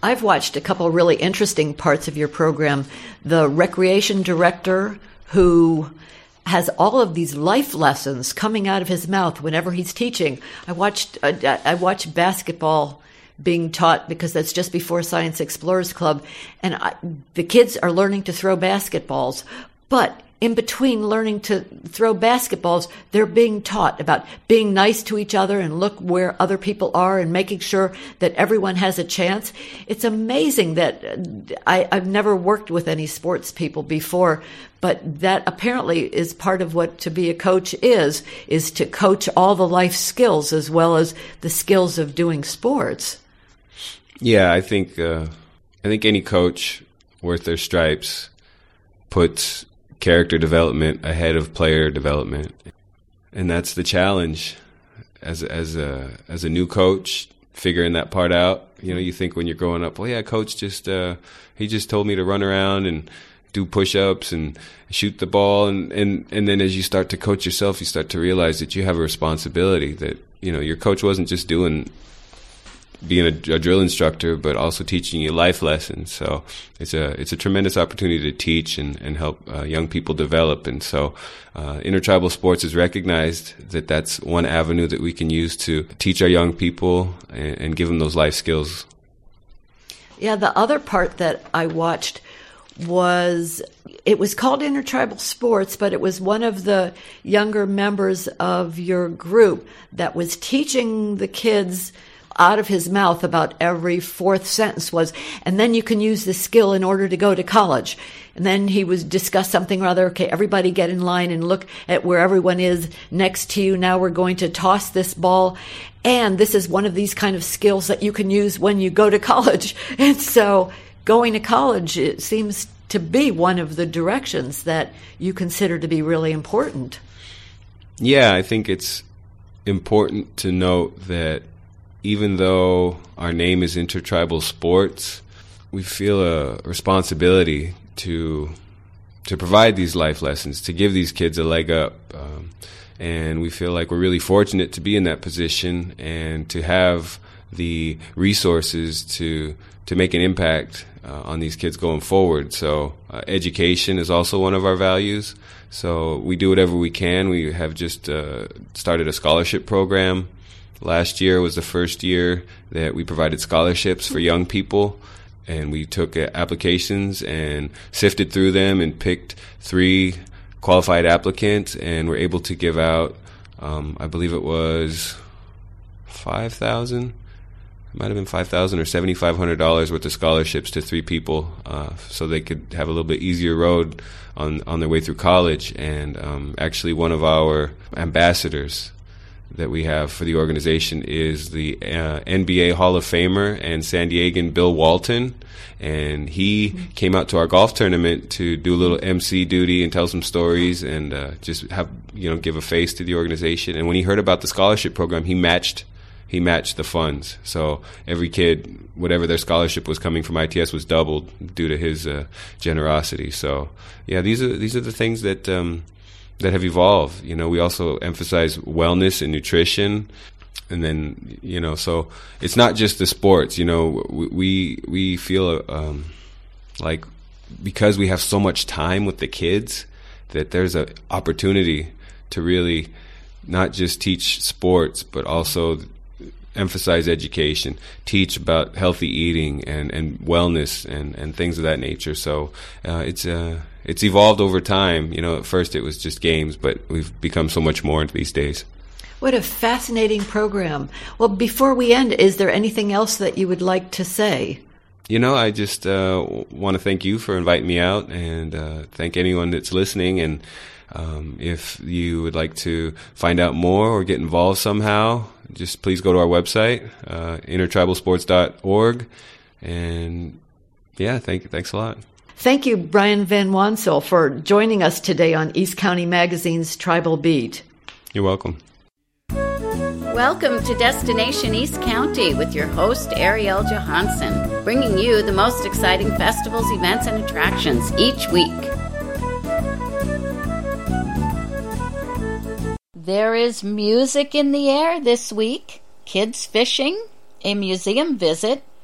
Speaker 8: I've watched a couple of really interesting parts of your program. The recreation director who has all of these life lessons coming out of his mouth whenever he's teaching. I watched uh, I watched basketball being taught because that's just before Science Explorers Club, and I, the kids are learning to throw basketballs, but in between learning to throw basketballs, they're being taught about being nice to each other and look where other people are and making sure that everyone has a chance. It's amazing that I, I've never worked with any sports people before, but that apparently is part of what to be a coach is, is to coach all the life skills as well as the skills of doing sports.
Speaker 9: Yeah, I think uh, I think any coach worth their stripes puts character development ahead of player development, and that's the challenge as as a as a new coach, figuring that part out. You know, you think when you're growing up, well, yeah, coach just uh, he just told me to run around and do push-ups and shoot the ball, and, and and then as you start to coach yourself, you start to realize that you have a responsibility. That, you know, your coach wasn't just doing being a, a drill instructor, but also teaching you life lessons. So it's a it's a tremendous opportunity to teach and, and help uh, young people develop. And so uh, Intertribal Sports has recognized that that's one avenue that we can use to teach our young people and, and give them those life skills.
Speaker 8: Yeah, the other part that I watched was, it was called Intertribal Sports, but it was one of the younger members of your group that was teaching the kids out of his mouth about every fourth sentence was, and then you can use this skill in order to go to college. And then he was discuss something or other. Okay, everybody get in line and look at where everyone is next to you. Now we're going to toss this ball. And this is one of these kind of skills that you can use when you go to college. And so going to college, it seems to be one of the directions that you consider to be really important.
Speaker 9: Yeah, I think it's important to note that even though our name is Intertribal Sports, we feel a responsibility to to provide these life lessons, to give these kids a leg up. Um, and we feel like we're really fortunate to be in that position and to have the resources to to make an impact uh, on these kids going forward. So uh, education is also one of our values. So we do whatever we can. We have just uh, started a scholarship program. Last year was the first year that we provided scholarships for young people, and we took uh, applications and sifted through them and picked three qualified applicants, and were able to give out, um, I believe it was five thousand dollars. It might have been five thousand dollars or seven thousand five hundred dollars worth of scholarships to three people, uh, so they could have a little bit easier road on, on their way through college. And um, actually one of our ambassadors that we have for the organization is the uh, N B A Hall of Famer and San Diegan Bill Walton, and he mm-hmm. came out to our golf tournament to do a little M C duty and tell some stories and uh, just have, you know, give a face to the organization. And when he heard about the scholarship program, he matched he matched the funds. So every kid, whatever their scholarship was coming from I T S, was doubled due to his uh, generosity. So yeah, these are these are the things that um, that have evolved. You know, we also emphasize wellness and nutrition, and then, you know, so it's not just the sports. You know, we we feel um, like because we have so much time with the kids that there's an opportunity to really not just teach sports, but also emphasize education, teach about healthy eating and, and wellness and, and things of that nature. So uh, it's uh, it's evolved over time. You know, at first it was just games, but we've become so much more these days.
Speaker 8: What a fascinating program. Well, before we end, is there anything else that you would like to say?
Speaker 9: You know, I just uh, want to thank you for inviting me out, and uh, thank anyone that's listening. And um, if you would like to find out more or get involved somehow, just please go to our website, uh, intertribal sports dot org. And yeah, thank, thanks a lot.
Speaker 8: Thank you, Brian Van Wansel, for joining us today on East County Magazine's Tribal Beat.
Speaker 9: You're welcome.
Speaker 10: Welcome to Destination East County with your host, Ariel Johansson, bringing you the most exciting festivals, events, and attractions each week. There is music in the air this week, kids fishing, a museum visit,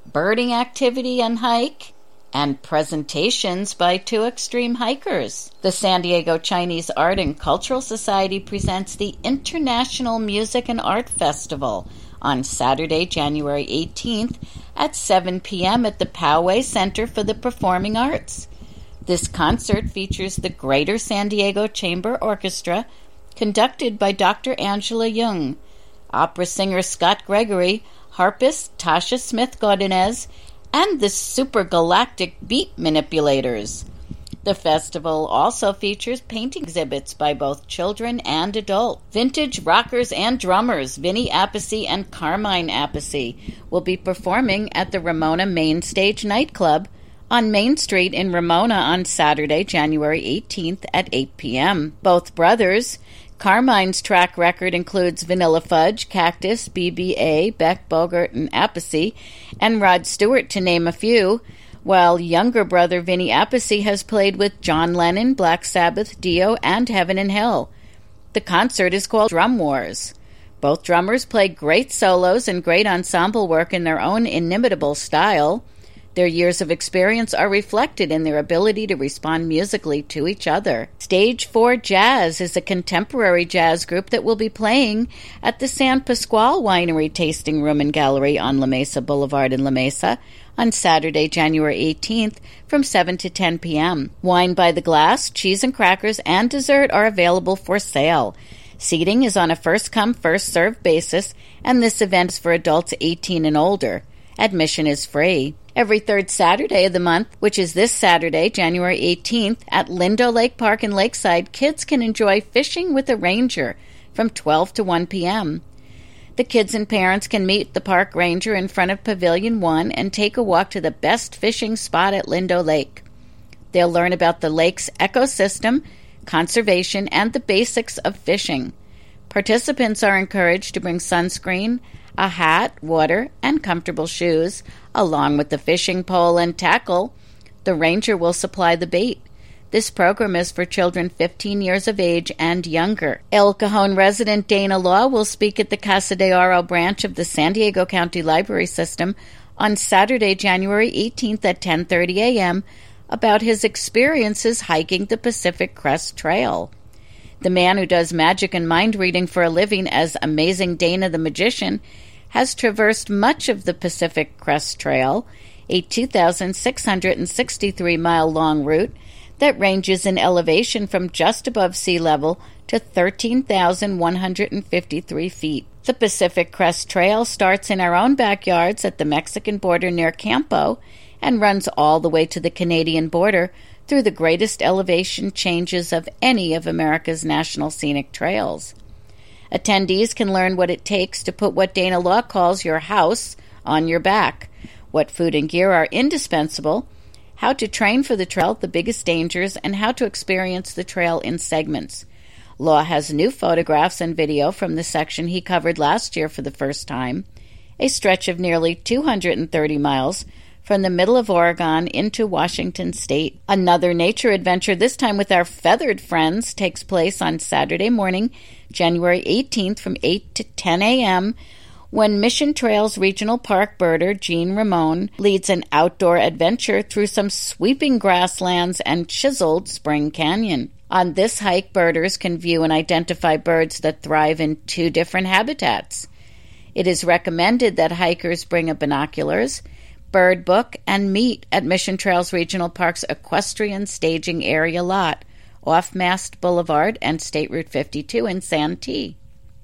Speaker 10: birding activity and hike, and presentations by two extreme hikers. The San Diego Chinese Art and Cultural Society presents the International Music and Art Festival on Saturday, January eighteenth at seven p.m. at the Poway Center for the Performing Arts. This concert features the Greater San Diego Chamber Orchestra, conducted by Doctor Angela Jung, opera singer Scott Gregory, harpist Tasha Smith-Godinez, and the Super Galactic Beat Manipulators. The festival also features painting exhibits by both children and adults. Vintage rockers and drummers Vinny Appice and Carmine Appice will be performing at the Ramona Main Stage nightclub on Main Street in Ramona on Saturday, January eighteenth at eight p.m. Both brothers, Carmine's track record includes Vanilla Fudge, Cactus, B B A, Beck, Bogert, and Appice, and Rod Stewart, to name a few, while younger brother Vinny Appice has played with John Lennon, Black Sabbath, Dio, and Heaven and Hell. The concert is called Drum Wars. Both drummers play great solos and great ensemble work in their own inimitable style. Their years of experience are reflected in their ability to respond musically to each other. Stage four Jazz is a contemporary jazz group that will be playing at the San Pasqual Winery Tasting Room and Gallery on La Mesa Boulevard in La Mesa on Saturday, January eighteenth from seven to ten p.m. Wine by the glass, cheese and crackers, and dessert are available for sale. Seating is on a first-come, first-served basis, and this event is for adults eighteen and older. Admission is free. Every third Saturday of the month, which is this Saturday, January eighteenth, at Lindo Lake Park in Lakeside, kids can enjoy fishing with a ranger from twelve to one p.m. The kids and parents can meet the park ranger in front of Pavilion one and take a walk to the best fishing spot at Lindo Lake. They'll learn about the lake's ecosystem, conservation, and the basics of fishing. Participants are encouraged to bring sunscreen, a hat, water, and comfortable shoes, along with the fishing pole and tackle. The ranger will supply the bait. This program is for children fifteen years of age and younger. El Cajon resident Dana Law will speak at the Casa de Oro branch of the San Diego County Library System on Saturday, January eighteenth at ten thirty a.m. about his experiences hiking the Pacific Crest Trail. The man who does magic and mind reading for a living as Amazing Dana the Magician has traversed much of the Pacific Crest Trail, a two thousand six hundred sixty-three mile long route that ranges in elevation from just above sea level to thirteen thousand one hundred fifty-three feet. The Pacific Crest Trail starts in our own backyards at the Mexican border near Campo and runs all the way to the Canadian border through the greatest elevation changes of any of America's national scenic trails. Attendees can learn what it takes to put what Dana Law calls your house on your back, what food and gear are indispensable, how to train for the trail, the biggest dangers, and how to experience the trail in segments. Law has new photographs and video from the section he covered last year for the first time, a stretch of nearly two hundred thirty miles from the middle of Oregon into Washington State. Another nature adventure, this time with our feathered friends, takes place on Saturday morning, January eighteenth from eight to ten a.m., when Mission Trails Regional Park birder Jean Ramon leads an outdoor adventure through some sweeping grasslands and chiseled Spring Canyon. On this hike, birders can view and identify birds that thrive in two different habitats. It is recommended that hikers bring a binoculars, bird book, and meet at Mission Trails Regional Park's equestrian staging area lot off Mast Boulevard and State Route fifty-two in Santee.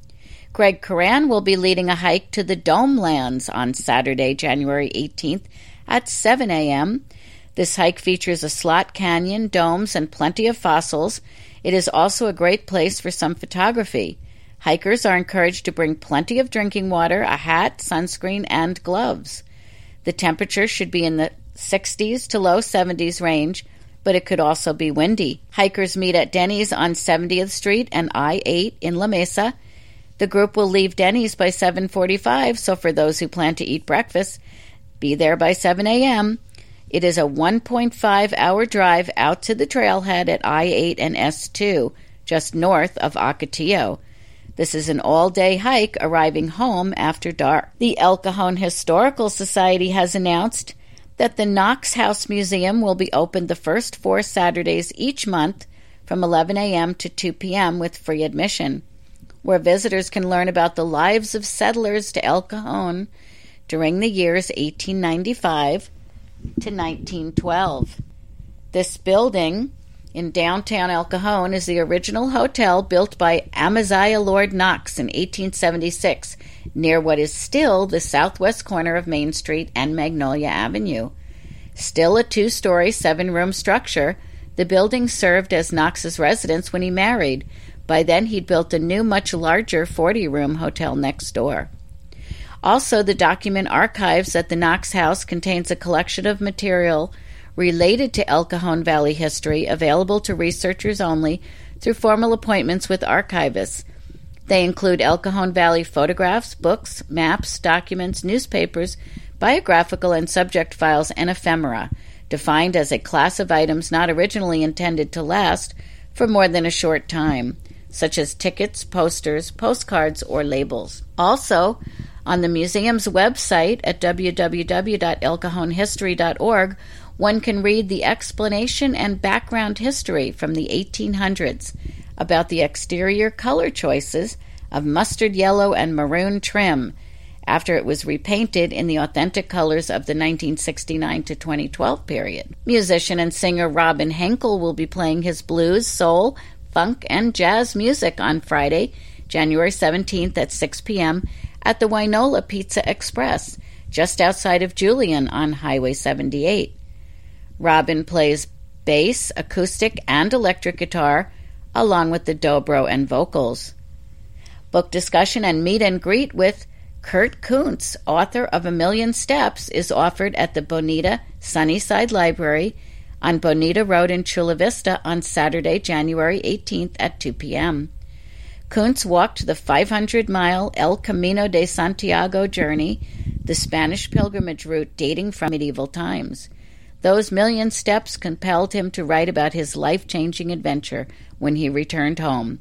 Speaker 10: Greg Coran will be leading a hike to the Dome Lands on Saturday, January eighteenth at seven a.m. This hike features a slot canyon, domes, and plenty of fossils. It is also a great place for some photography. Hikers are encouraged to bring plenty of drinking water, a hat, sunscreen, and gloves. The temperature should be in the sixties to low seventies range, but it could also be windy. Hikers meet at Denny's on seventieth Street and I eight in La Mesa. The group will leave Denny's by seven forty-five, so for those who plan to eat breakfast, be there by seven a.m. It is a one point five hour drive out to the trailhead at I eight and S two, just north of Ocotillo. This is an all-day hike arriving home after dark. The El Cajon Historical Society has announced that the Knox House Museum will be open the first four Saturdays each month from eleven a.m. to two p.m. with free admission, where visitors can learn about the lives of settlers to El Cajon during the years eighteen ninety-five to nineteen twelve. This building in downtown El Cajon is the original hotel built by Amaziah Lord Knox in eighteen seventy-six, near what is still the southwest corner of Main Street and Magnolia Avenue. Still a two-story, seven-room structure, the building served as Knox's residence when he married. By then, he'd built a new, much larger forty-room hotel next door. Also, the document archives at the Knox House contains a collection of material related to El Cajon Valley history, available to researchers only through formal appointments with archivists. They include El Cajon Valley photographs, books, maps, documents, newspapers, biographical and subject files, and ephemera, defined as a class of items not originally intended to last for more than a short time, such as tickets, posters, postcards, or labels. Also, on the museum's website at w w w dot el cajon history dot org, one can read the explanation and background history from the eighteen hundreds about the exterior color choices of mustard yellow and maroon trim after it was repainted in the authentic colors of the nineteen sixty-nine to twenty twelve period. Musician and singer Robin Henkel will be playing his blues, soul, funk, and jazz music on Friday, January seventeenth at six p.m. at the Wynola Pizza Express, just outside of Julian on Highway seventy-eight. Robin plays bass, acoustic, and electric guitar, along with the dobro and vocals. Book discussion and meet and greet with Kurt Kuntz, author of A Million Steps, is offered at the Bonita Sunnyside Library on Bonita Road in Chula Vista on Saturday, January eighteenth at two p.m. Kuntz walked the five hundred mile El Camino de Santiago journey, the Spanish pilgrimage route dating from medieval times. Those million steps compelled him to write about his life-changing adventure when he returned home.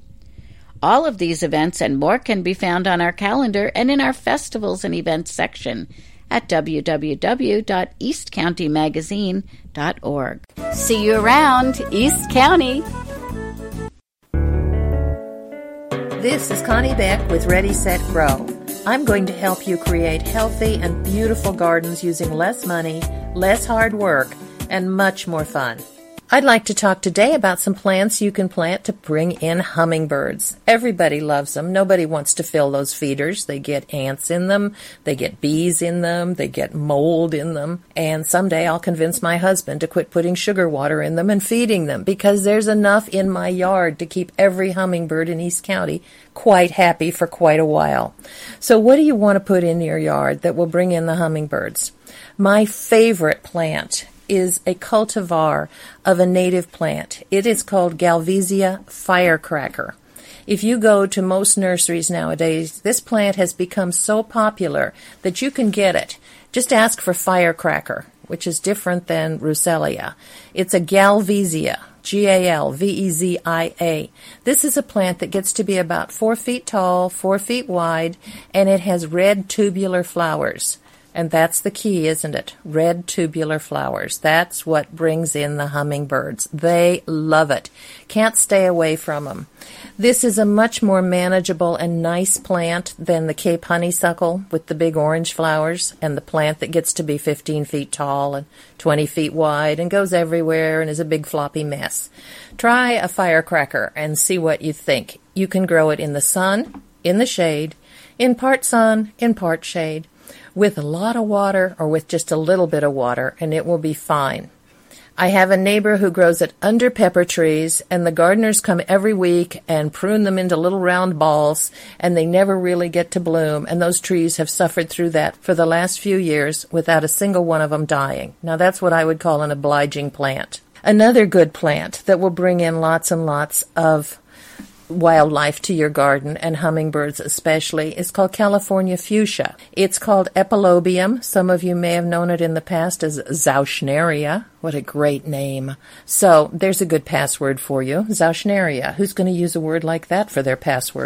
Speaker 10: All of these events and more can be found on our calendar and in our festivals and events section at w w w dot east county magazine dot org. See you around, East County!
Speaker 11: This is Connie Beck with Ready, Set, Grow. I'm going to help you create healthy and beautiful gardens using less money, less hard work, and much more fun. I'd like to talk today about some plants you can plant to bring in hummingbirds. Everybody loves them. Nobody wants to fill those feeders. They get ants in them, they get bees in them, they get mold in them, and someday I'll convince my husband to quit putting sugar water in them and feeding them, because there's enough in my yard to keep every hummingbird in East County quite happy for quite a while. So what do you want to put in your yard that will bring in the hummingbirds? My favorite plant is a cultivar of a native plant. It is called Galvesia firecracker. If you go to most nurseries nowadays, this plant has become so popular that you can get it. Just ask for firecracker, which is different than Russellia. It's a Galvesia, G A L V E Z I A. This is a plant that gets to be about four feet tall, four feet wide, and it has red tubular flowers. And that's the key, isn't it? Red tubular flowers. That's what brings in the hummingbirds. They love it. Can't stay away from them. This is a much more manageable and nice plant than the Cape honeysuckle with the big orange flowers, and the plant that gets to be fifteen feet tall and twenty feet wide and goes everywhere and is a big floppy mess. Try a firecracker and see what you think. You can grow it in the sun, in the shade, in part sun, in part shade, with a lot of water or with just a little bit of water, and it will be fine. I have a neighbor who grows it under pepper trees, and the gardeners come every week and prune them into little round balls, and they never really get to bloom, and those trees have suffered through that for the last few years without a single one of them dying. Now that's what I would call an obliging plant. Another good plant that will bring in lots and lots of wildlife to your garden, and hummingbirds especially, is called California fuchsia. It's called epilobium. Some of you may have known it in the past as Zauschneria. What a great name. So there's a good password for you, Zauschneria. Who's going to use a word like that for their password?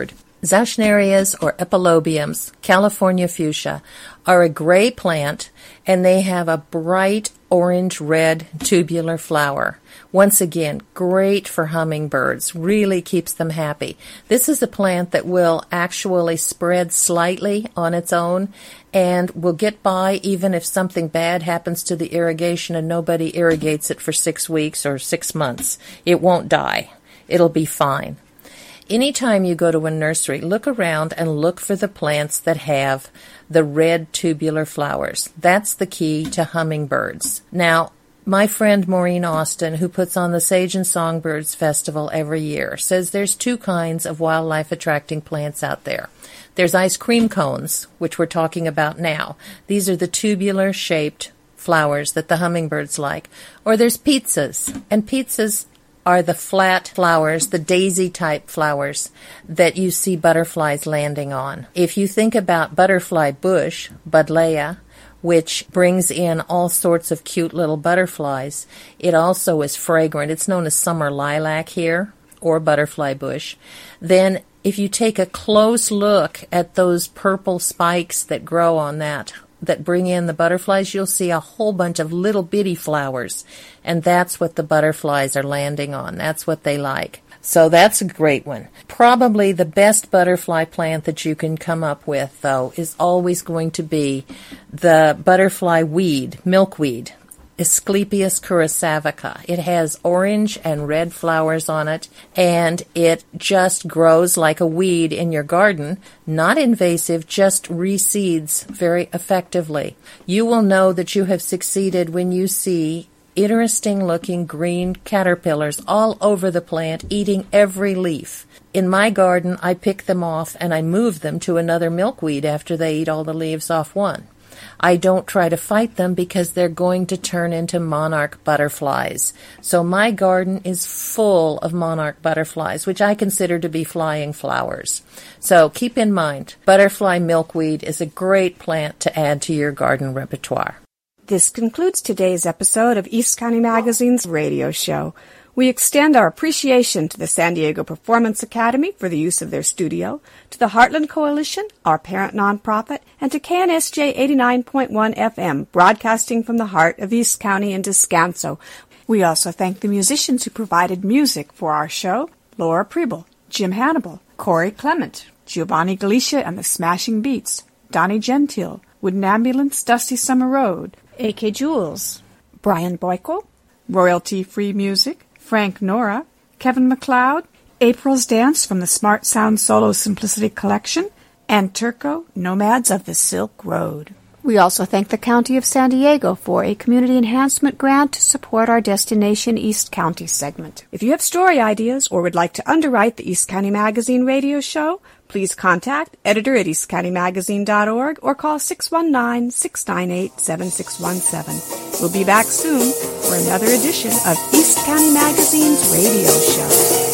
Speaker 11: Zauschnerias or epilobiums, California fuchsia, are a gray plant, and they have a bright orange-red tubular flower. Once again, great for hummingbirds, really keeps them happy. This is a plant that will actually spread slightly on its own and will get by even if something bad happens to the irrigation and nobody irrigates it for six weeks or six months. It won't die. It'll be fine. Anytime you go to a nursery, look around and look for the plants that have the red tubular flowers. That's the key to hummingbirds. Now, my friend Maureen Austin, who puts on the Sage and Songbirds Festival every year, says there's two kinds of wildlife-attracting plants out there. There's ice cream cones, which we're talking about now. These are the tubular-shaped flowers that the hummingbirds like. Or there's pizzas, and pizzas are the flat flowers, the daisy-type flowers that you see butterflies landing on. If you think about butterfly bush, Buddleia, which brings in all sorts of cute little butterflies, it also is fragrant. It's known as summer lilac here, or butterfly bush. Then if you take a close look at those purple spikes that grow on that, that bring in the butterflies, you'll see a whole bunch of little bitty flowers, and that's what the butterflies are landing on. That's what they like. So that's a great one. Probably the best butterfly plant that you can come up with, though, is always going to be the butterfly weed, milkweed, Asclepias curassavica. It has orange and red flowers on it, and it just grows like a weed in your garden. Not invasive, just reseeds very effectively. You will know that you have succeeded when you see interesting-looking green caterpillars all over the plant, eating every leaf. In my garden, I pick them off and I move them to another milkweed after they eat all the leaves off one. I don't try to fight them because they're going to turn into monarch butterflies. So my garden is full of monarch butterflies, which I consider to be flying flowers. So keep in mind, butterfly milkweed is a great plant to add to your garden repertoire.
Speaker 12: This concludes today's episode of East County Magazine's radio show. We extend our appreciation to the San Diego Performance Academy for the use of their studio, to the Heartland Coalition, our parent nonprofit, and to K N S J eighty-nine point one F M, broadcasting from the heart of East County in Descanso. We also thank the musicians who provided music for our show: Laura Preble, Jim Hannibal, Corey Clement, Giovanni Galicia and the Smashing Beats, Donnie Gentile, Wooden Ambulance, Dusty Summer Road, A K Jules, Brian Boyko, royalty-free music, Frank Nora, Kevin MacLeod, April's Dance from the Smart Sound Solo Simplicity Collection, and Turco, Nomads of the Silk Road.
Speaker 2: We also thank the County of San Diego for a community enhancement grant to support our Destination East County segment.
Speaker 12: If you have story ideas or would like to underwrite the East County Magazine radio show, please contact editor at east county magazine dot org or call six one nine, six nine eight, seven six one seven. We'll be back soon for another edition of East County Magazine's radio show.